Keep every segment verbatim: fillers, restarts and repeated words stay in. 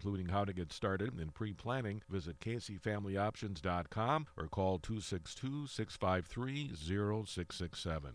including how to get started in pre-planning, visit k c family options dot com or call two six two, six five three, zero six six seven.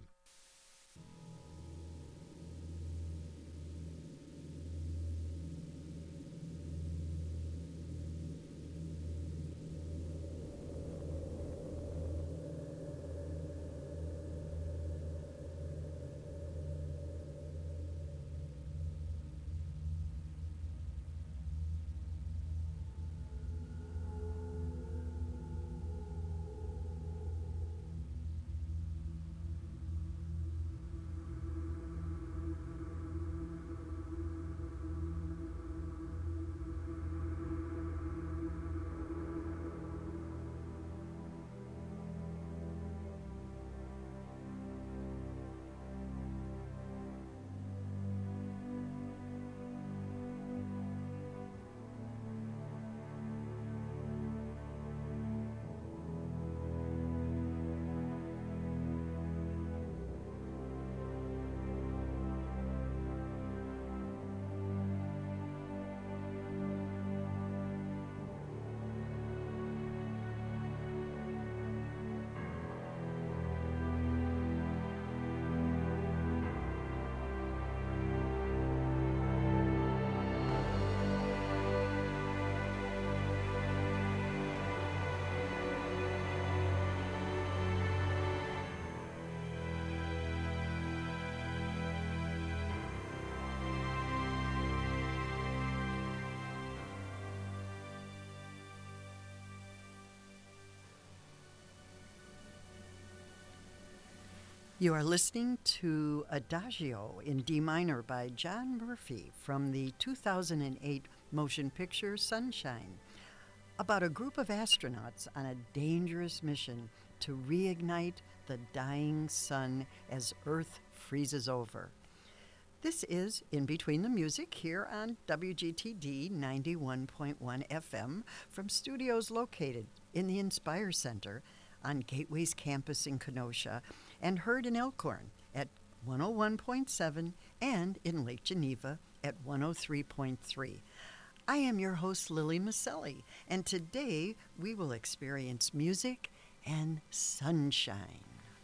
You are listening to Adagio in D minor by John Murphy from the two thousand eight motion picture Sunshine, about a group of astronauts on a dangerous mission to reignite the dying sun as Earth freezes over. This is In Between the Music here on W G T D ninety-one point one F M from studios located in the Inspire Center on Gateway's campus in Kenosha, and heard in Elkhorn at one oh one point seven and in Lake Geneva at one oh three point three. I am your host, Lily Maselli, and today we will experience music and sunshine.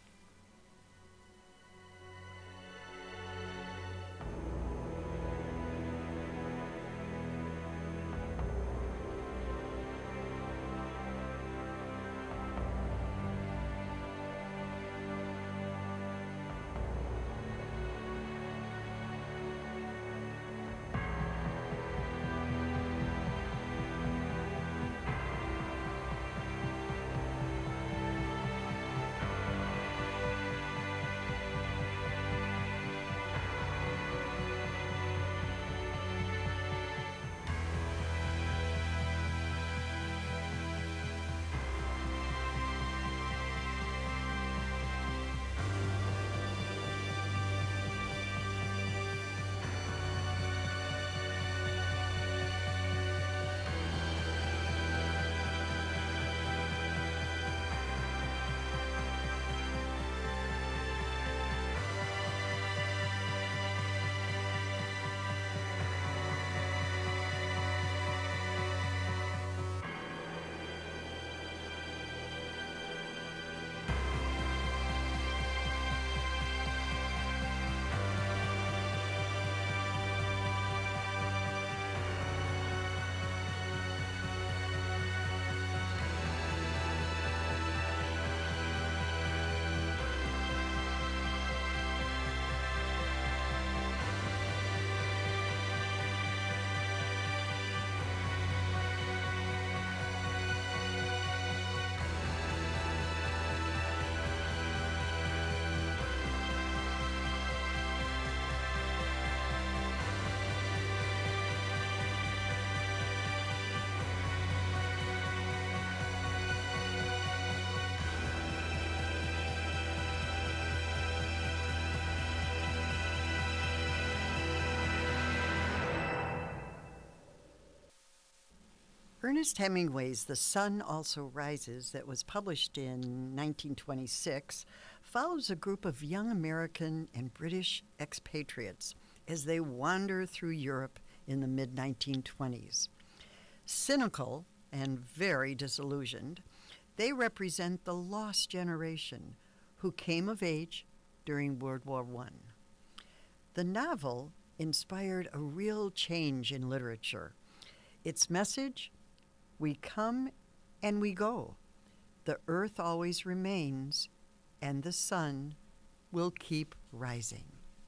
Ernest Hemingway's The Sun Also Rises, that was published in nineteen twenty-six, follows a group of young American and British expatriates as they wander through Europe in the mid nineteen twenties. Cynical and very disillusioned, they represent the lost generation who came of age during World War One. The novel inspired a real change in literature. Its message, we come and we go. The earth always remains, and the sun will keep rising.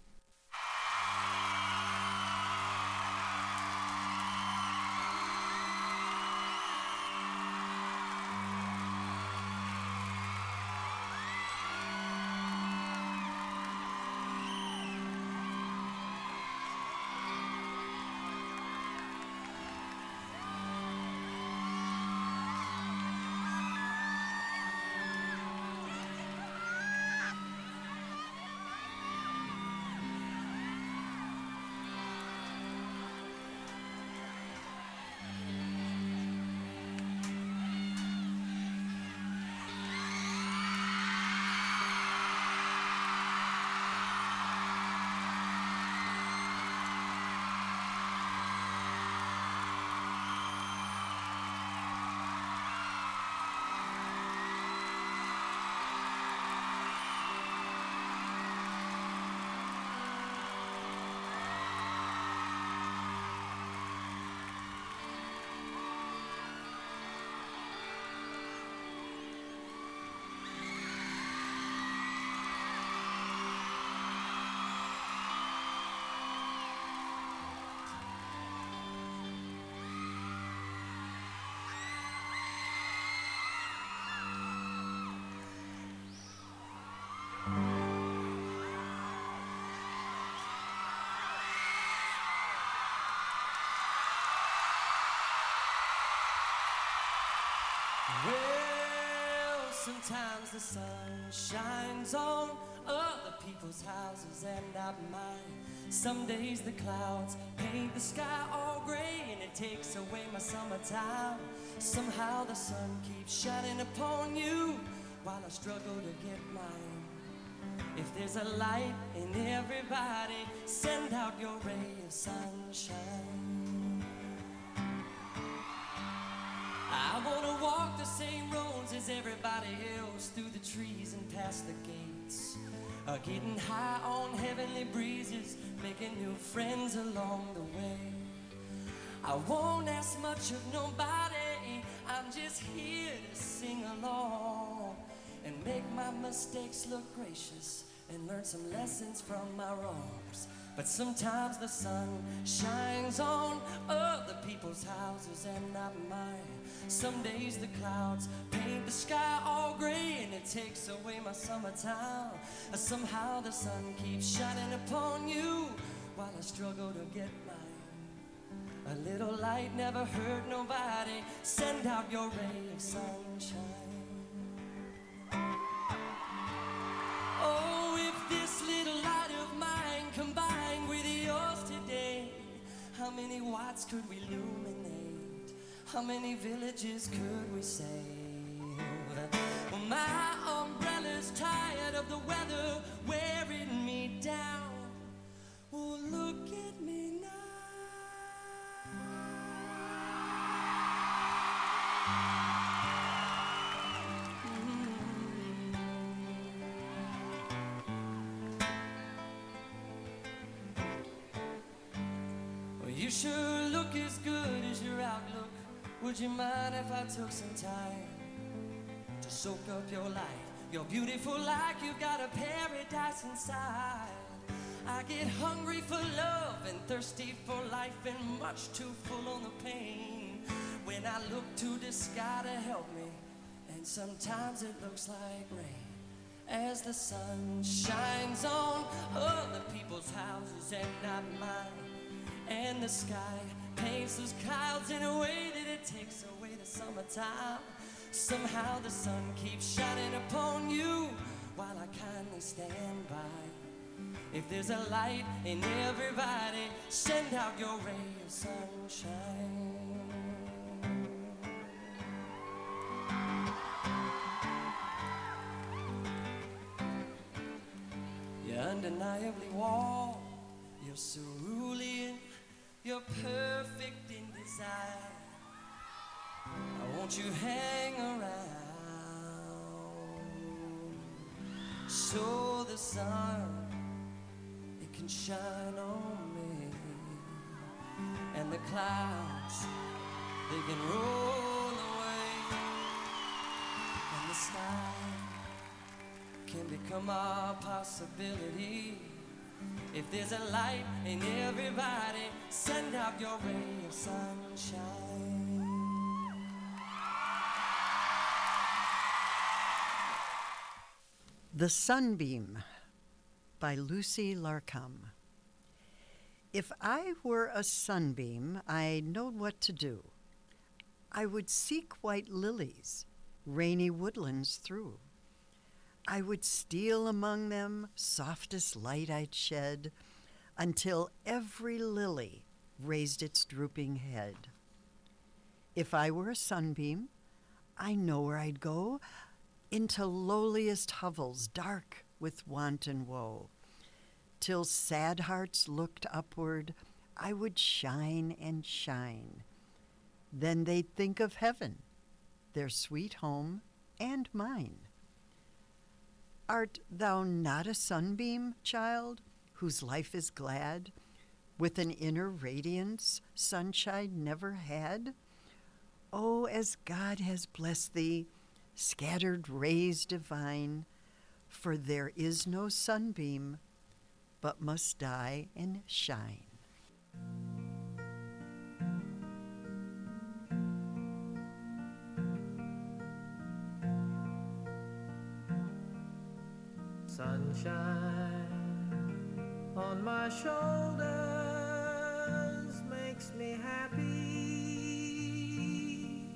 Well, sometimes the sun shines on other people's houses and not mine. Some days the clouds paint the sky all gray and it takes away my summertime. Somehow the sun keeps shining upon you while I struggle to get mine. If there's a light in everybody, send out your ray of sunshine. I wanna walk the same roads as everybody else, through the trees and past the gates, uh, getting high on heavenly breezes, making new friends along the way. I won't ask much of nobody, I'm just here to sing along and make my mistakes look gracious and learn some lessons from my wrongs. But sometimes the sun shines on other people's houses and not mine. Some days the clouds paint the sky all gray and it takes away my summertime. Somehow the sun keeps shining upon you while I struggle to get mine. A little light never hurt nobody, send out your ray of sunshine. Oh, if this little light of mine combined with yours today, how many watts could we illuminate? How many villages could we save? Well, my umbrella's tired of the weather wearing me down. Oh, look at me now. Well, you sure look as good as your outlook. Would you mind if I took some time to soak up your life? You're beautiful like you've got a paradise inside. I get hungry for love and thirsty for life and much too full on the pain when I look to the sky to help me, and sometimes it looks like rain as the sun shines on other people's houses and not mine, and the sky paints those clouds in a way that it takes away the summertime. Somehow the sun keeps shining upon you while I kindly stand by. If there's a light in everybody, send out your ray of sunshine. You're undeniably warm, you're cerulean, you're perfect in desire. won't you hang around so the sun, it can shine on me, and the clouds, they can roll away, and the sky can become our possibility. If there's a light in everybody, send out your ray of sunshine. The Sunbeam by Lucy Larcom. If I were a sunbeam, I knowed what to do. I would seek white lilies, rainy woodlands through. I would steal among them, softest light I'd shed, until every lily raised its drooping head. If I were a sunbeam, I know where I'd go, into lowliest hovels dark with want and woe. Till sad hearts looked upward, I would shine and shine. Then they'd think of heaven, their sweet home and mine. Art thou not a sunbeam, child, whose life is glad, with an inner radiance sunshine never had? Oh, as God has blessed thee, scattered rays divine, for there is no sunbeam, but must die and shine. Sunshine on my shoulders makes me happy.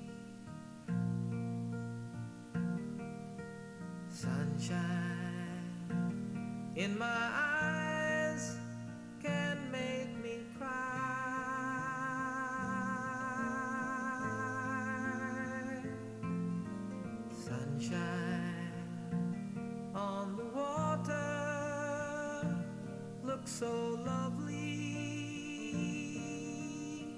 Sunshine in my eyes can make me cry. Sunshine on the water looks so lovely.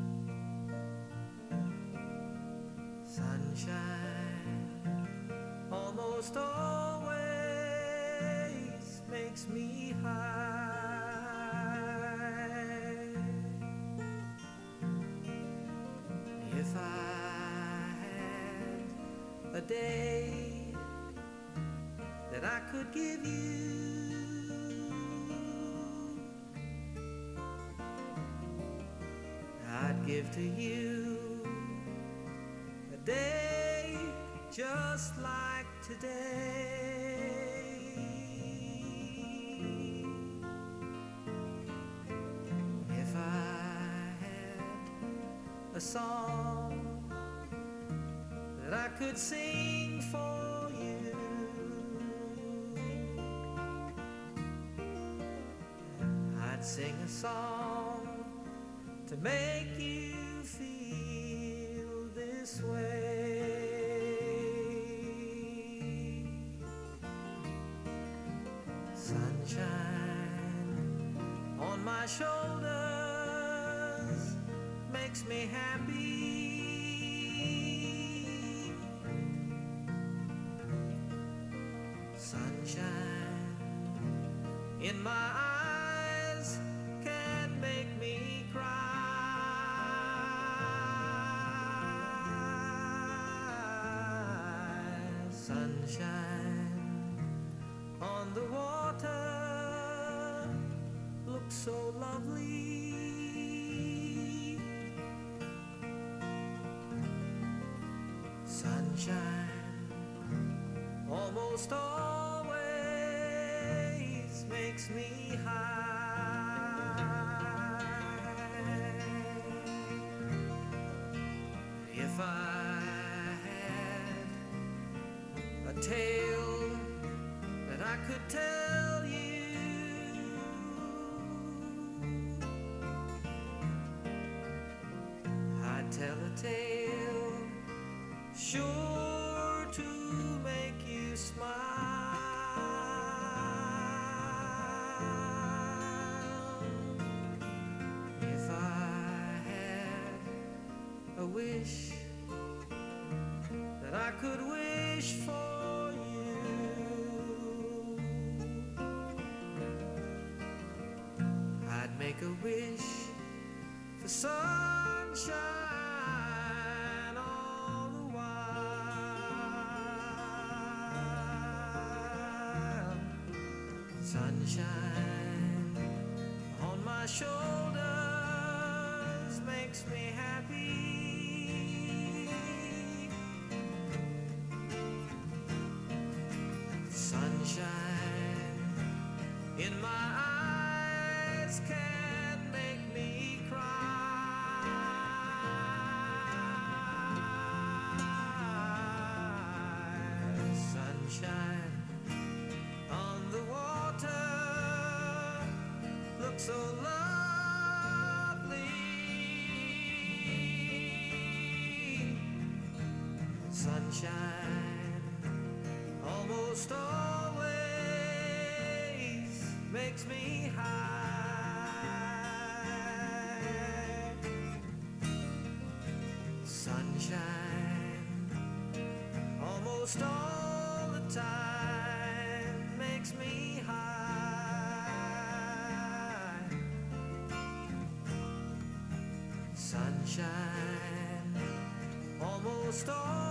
Sunshine almost always makes me high. If I had a day that I could give you, I'd give to you a day just like today. If I had a song that I could sing for you, I'd sing a song to make you feel this way. Sunshine on my shoulders makes me happy. Sunshine in my eyes can make me cry. Sunshine on the water looks so lovely. Sunshine almost always makes me high. If I had a tale that I could tell you, I'd tell a tale sure to make you smile. If I had a wish I could wish for you. I'd make a wish for sunshine all the while. Sunshine on my shoulders makes me happy. Sunshine in my eyes can make me cry. Sunshine on the water looks so lovely. Sunshine almost always makes me high. Sunshine almost all the time makes me high. Sunshine almost always.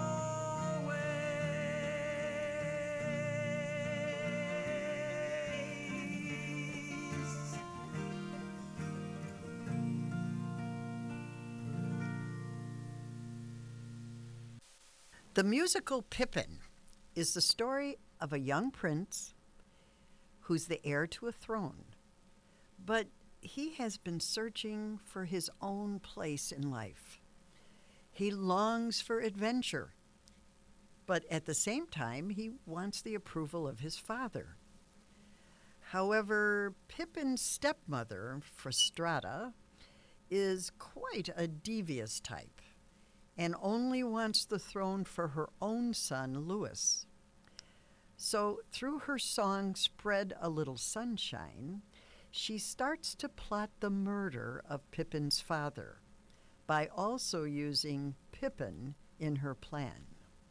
The musical Pippin is the story of a young prince who's the heir to a throne, but he has been searching for his own place in life. He longs for adventure, but at the same time, he wants the approval of his father. However, Pippin's stepmother, Frustrata, is quite a devious type and only wants the throne for her own son, Louis. So through her song, Spread a Little Sunshine, she starts to plot the murder of Pippin's father by also using Pippin in her plan.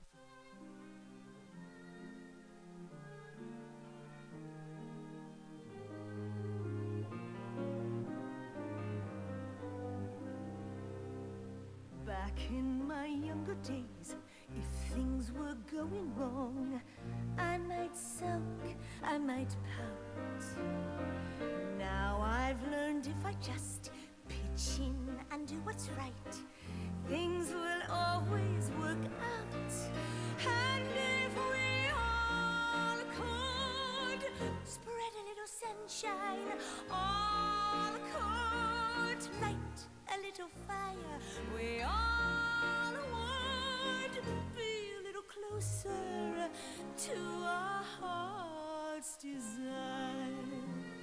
Back in my younger days, if things were going wrong, I might sulk, I might pout. Now I've learned if I just pitch in and do what's right, things will always work out. And if we all could spread a little sunshine, all could light a little fire, we all would be a little closer to our heart's desire.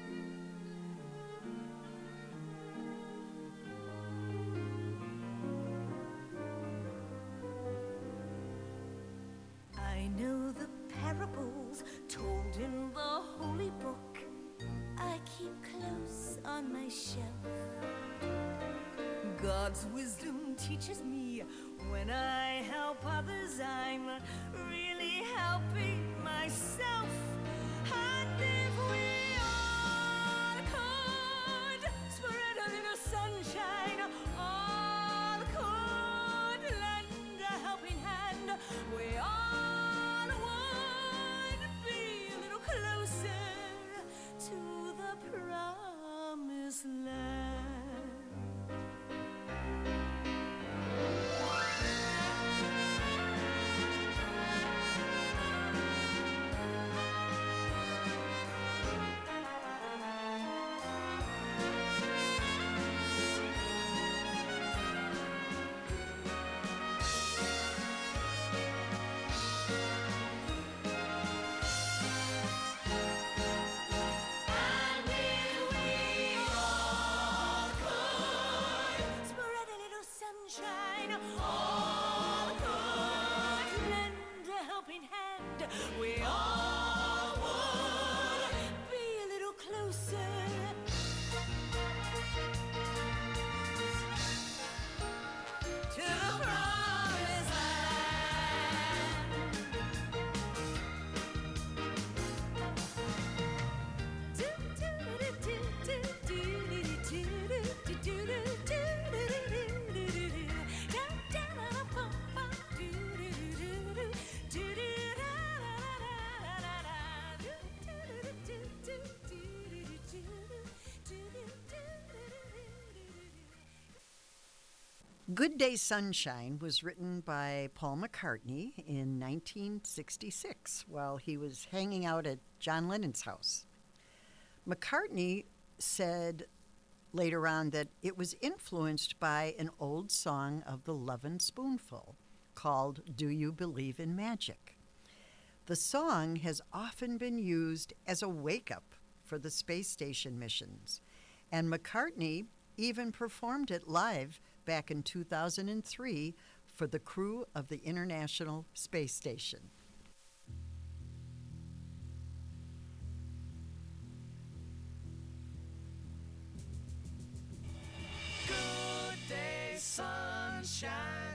I know the parables told in the holy book I keep close on my shelf. God's wisdom teaches me when I help others, I'm really helping myself. And if we all could spread a little sunshine, all could lend a helping hand, we all would be a little closer to the promised land. To the promised land. Good Day Sunshine was written by Paul McCartney in nineteen sixty-six while he was hanging out at John Lennon's house. McCartney said later on that it was influenced by an old song of the Lovin' Spoonful called Do You Believe in Magic? The song has often been used as a wake-up for the space station missions, and McCartney even performed it live back in two thousand three for the crew of the International Space Station. Good day, sunshine.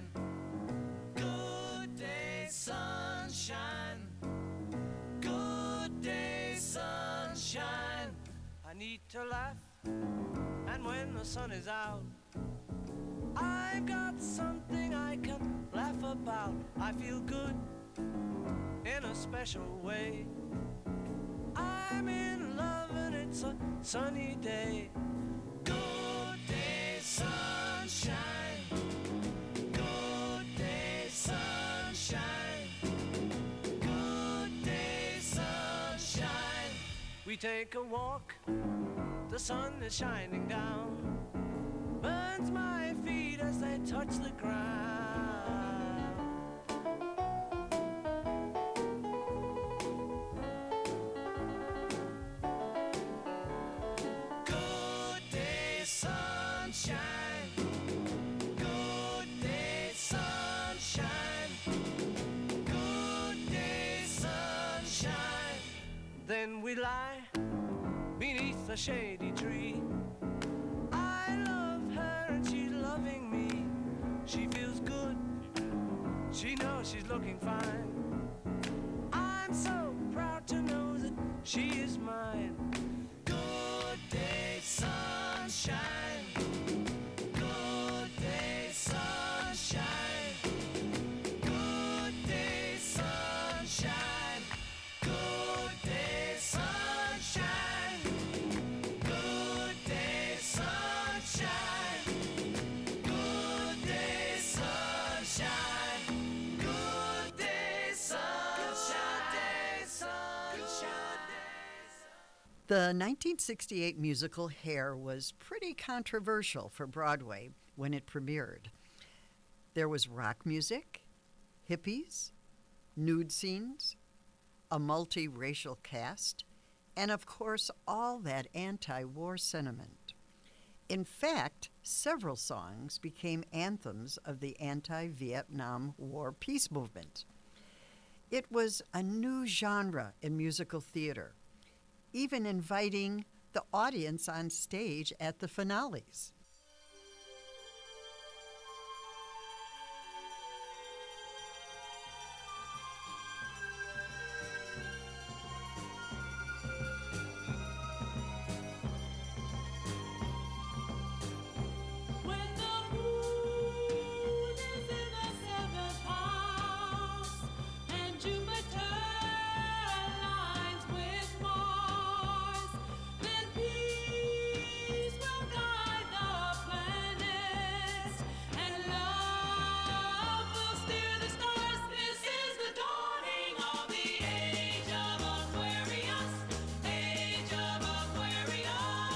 Good day, sunshine. Good day, sunshine. I need to laugh, and when the sun is out, I've got something I can laugh about. I feel good in a special way. I'm in love and it's a sunny day. Good day, sunshine. Good day, sunshine. Good day, sunshine. We take a walk, the sun is shining down, burns my feet as they touch the ground. Good day, sunshine. Good day, sunshine. Good day, sunshine. Then we lie beneath a shady tree. I love her and she's loving me. She feels good, she knows she's looking fine. I'm so proud to know that she is mine. Good day, sunshine. Good day, sunshine. Good day, sunshine. Good day, sunshine. Good day, sunshine. Good day, sunshine. Good day, sunshine. The nineteen sixty-eight musical Hair was pretty controversial for Broadway when it premiered. There was rock music, hippies, nude scenes, a multiracial cast, and of course all that anti-war sentiment. In fact, several songs became anthems of the anti-Vietnam War peace movement. It was a new genre in musical theater, even inviting the audience on stage at the finales. When the moon is in the seventh house and Jupiter aligns with Mars, then peace will guide the planets and love will steer the stars. This is the dawning of the age of Aquarius, age of Aquarius.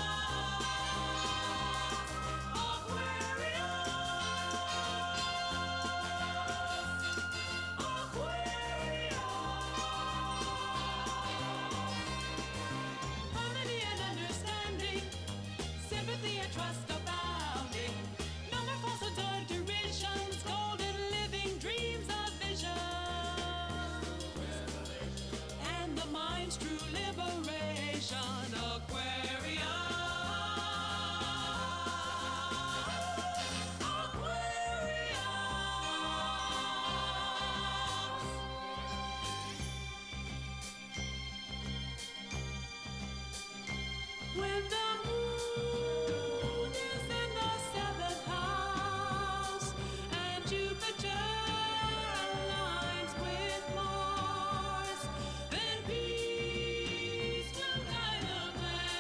Harmony and understanding, sympathy and trust abounding. No more falsehoods or derisions, golden living dreams of vision. And the mind's true liberation, Aquarius. When the moon is in the seventh house and Jupiter aligns with Mars, then peace will guide the planets.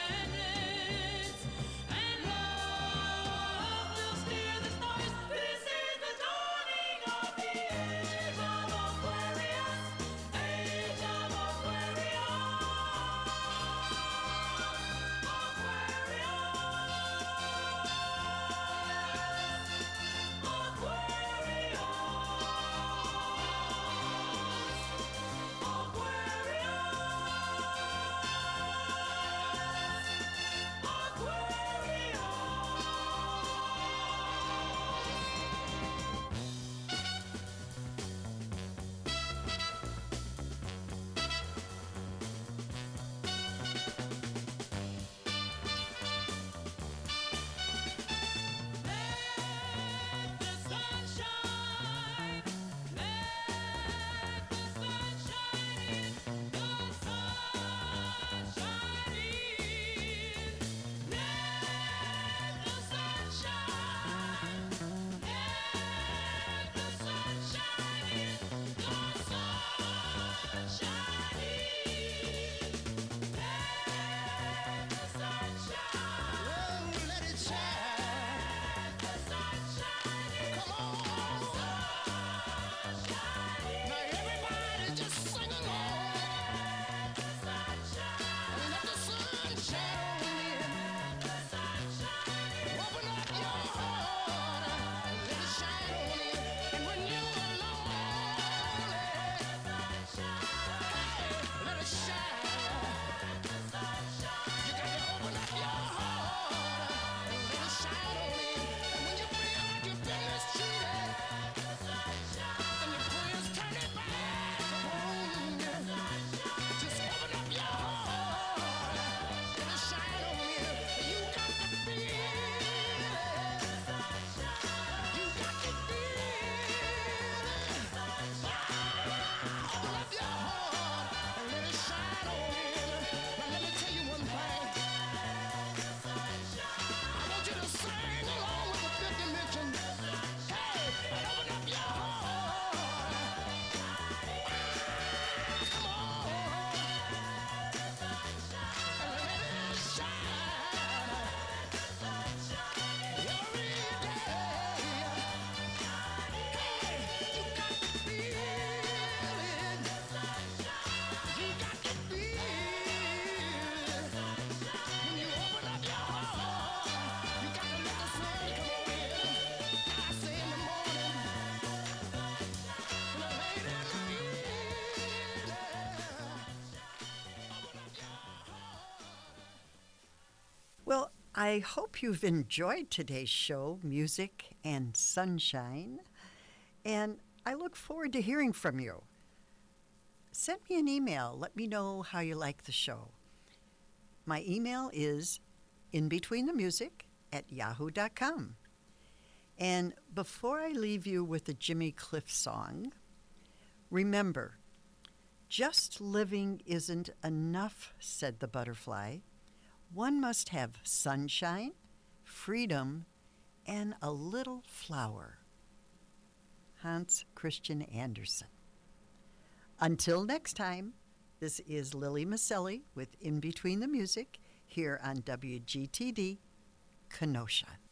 I hope you've enjoyed today's show, Music and Sunshine, and I look forward to hearing from you. Send me an email. Let me know how you like the show. My email is inbetweenthemusic at yahoo dot com. And before I leave you with the Jimmy Cliff song, remember, just living isn't enough, said the butterfly. One must have sunshine, freedom, and a little flower. Hans Christian Andersen. Until next time, this is Lily Maselli with In Between the Music here on W G T D, Kenosha.